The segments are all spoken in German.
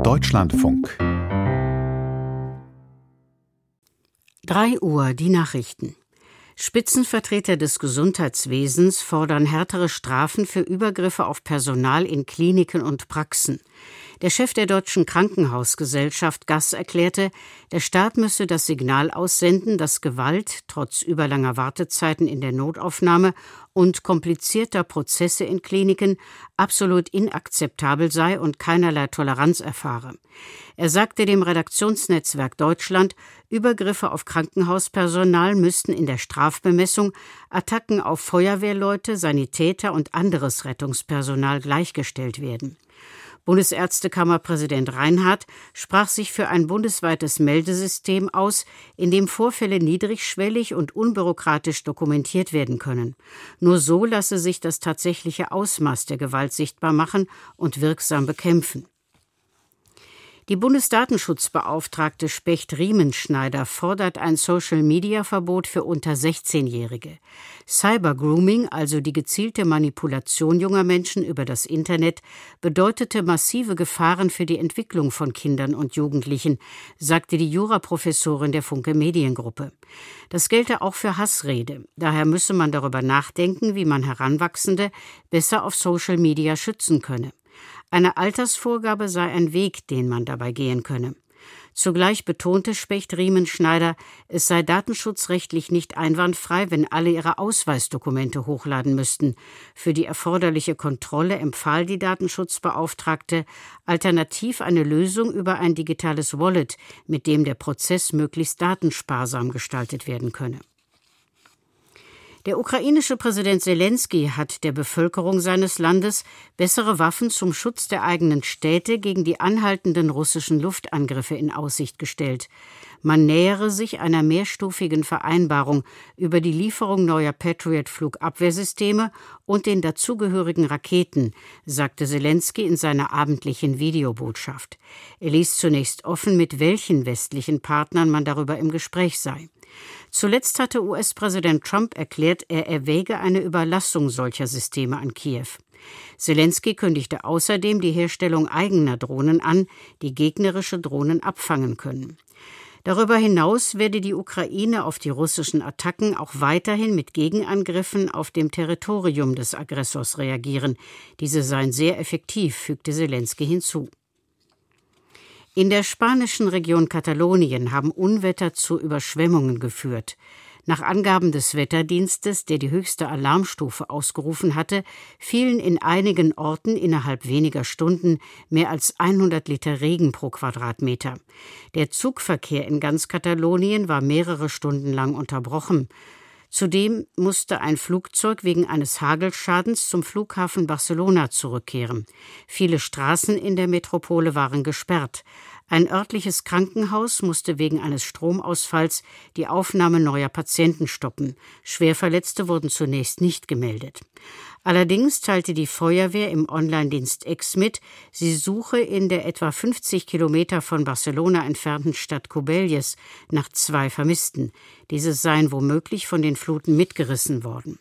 Deutschlandfunk 3 Uhr, die Nachrichten. Spitzenvertreter des Gesundheitswesens fordern härtere Strafen für Übergriffe auf Personal in Kliniken und Praxen. Der Chef der Deutschen Krankenhausgesellschaft, Gass, erklärte, der Staat müsse das Signal aussenden, dass Gewalt trotz überlanger Wartezeiten in der Notaufnahme und komplizierter Prozesse in Kliniken absolut inakzeptabel sei und keinerlei Toleranz erfahre. Er sagte dem Redaktionsnetzwerk Deutschland, Übergriffe auf Krankenhauspersonal müssten in der Strafbemessung Attacken auf Feuerwehrleute, Sanitäter und anderes Rettungspersonal gleichgestellt werden. Bundesärztekammerpräsident Reinhardt sprach sich für ein bundesweites Meldesystem aus, in dem Vorfälle niedrigschwellig und unbürokratisch dokumentiert werden können. Nur so lasse sich das tatsächliche Ausmaß der Gewalt sichtbar machen und wirksam bekämpfen. Die Bundesdatenschutzbeauftragte Specht-Riemenschneider fordert ein Social-Media-Verbot für unter 16-Jährige. Cybergrooming, also die gezielte Manipulation junger Menschen über das Internet, bedeutete massive Gefahren für die Entwicklung von Kindern und Jugendlichen, sagte die Juraprofessorin der Funke Mediengruppe. Das gelte auch für Hassrede. Daher müsse man darüber nachdenken, wie man Heranwachsende besser auf Social Media schützen könne. Eine Altersvorgabe sei ein Weg, den man dabei gehen könne. Zugleich betonte Specht-Riemenschneider, es sei datenschutzrechtlich nicht einwandfrei, wenn alle ihre Ausweisdokumente hochladen müssten. Für die erforderliche Kontrolle empfahl die Datenschutzbeauftragte alternativ eine Lösung über ein digitales Wallet, mit dem der Prozess möglichst datensparsam gestaltet werden könne. Der ukrainische Präsident Selenskyj hat der Bevölkerung seines Landes bessere Waffen zum Schutz der eigenen Städte gegen die anhaltenden russischen Luftangriffe in Aussicht gestellt. Man nähere sich einer mehrstufigen Vereinbarung über die Lieferung neuer Patriot-Flugabwehrsysteme und den dazugehörigen Raketen, sagte Selenskyj in seiner abendlichen Videobotschaft. Er ließ zunächst offen, mit welchen westlichen Partnern man darüber im Gespräch sei. Zuletzt hatte US-Präsident Trump erklärt, er erwäge eine Überlassung solcher Systeme an Kiew. Selenskyj kündigte außerdem die Herstellung eigener Drohnen an, die gegnerische Drohnen abfangen können. Darüber hinaus werde die Ukraine auf die russischen Attacken auch weiterhin mit Gegenangriffen auf dem Territorium des Aggressors reagieren. Diese seien sehr effektiv, fügte Selenskyj hinzu. In der spanischen Region Katalonien haben Unwetter zu Überschwemmungen geführt. Nach Angaben des Wetterdienstes, der die höchste Alarmstufe ausgerufen hatte, fielen in einigen Orten innerhalb weniger Stunden mehr als 100 Liter Regen pro Quadratmeter. Der Zugverkehr in ganz Katalonien war mehrere Stunden lang unterbrochen. Zudem musste ein Flugzeug wegen eines Hagelschadens zum Flughafen Barcelona zurückkehren. Viele Straßen in der Metropole waren gesperrt. Ein örtliches Krankenhaus musste wegen eines Stromausfalls die Aufnahme neuer Patienten stoppen. Schwerverletzte wurden zunächst nicht gemeldet. Allerdings teilte die Feuerwehr im Online-Dienst X mit, sie suche in der etwa 50 Kilometer von Barcelona entfernten Stadt Cubelles nach 2 Vermissten. Diese seien womöglich von den Fluten mitgerissen worden.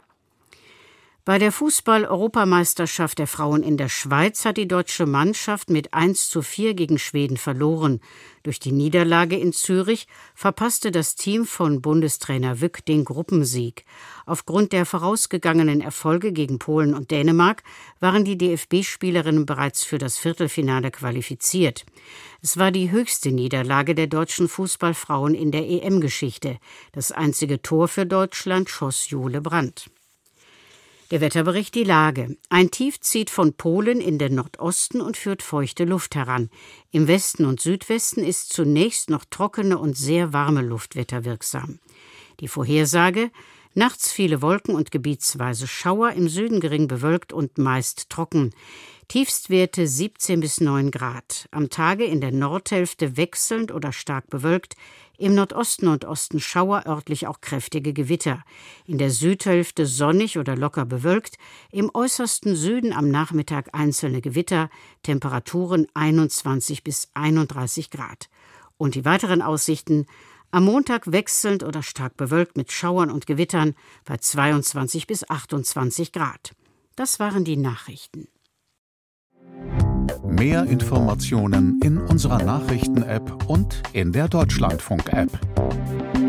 Bei der Fußball-Europameisterschaft der Frauen in der Schweiz hat die deutsche Mannschaft mit 1:4 gegen Schweden verloren. Durch die Niederlage in Zürich verpasste das Team von Bundestrainer Wück den Gruppensieg. Aufgrund der vorausgegangenen Erfolge gegen Polen und Dänemark waren die DFB-Spielerinnen bereits für das Viertelfinale qualifiziert. Es war die höchste Niederlage der deutschen Fußballfrauen in der EM-Geschichte. Das einzige Tor für Deutschland schoss Jule Brandt. Der Wetterbericht die Lage. Ein Tief zieht von Polen in den Nordosten und führt feuchte Luft heran. Im Westen und Südwesten ist zunächst noch trockene und sehr warme Luft wetterwirksam. Die Vorhersage: nachts viele Wolken und gebietsweise Schauer, im Süden gering bewölkt und meist trocken. Tiefstwerte 17 bis 9 Grad. Am Tage in der Nordhälfte wechselnd oder stark bewölkt, im Nordosten und Osten Schauer, örtlich auch kräftige Gewitter. In der Südhälfte sonnig oder locker bewölkt, im äußersten Süden am Nachmittag einzelne Gewitter, Temperaturen 21 bis 31 Grad. Und die weiteren Aussichten: am Montag wechselnd oder stark bewölkt mit Schauern und Gewittern bei 22 bis 28 Grad. Das waren die Nachrichten. Mehr Informationen in unserer Nachrichten-App und in der Deutschlandfunk-App.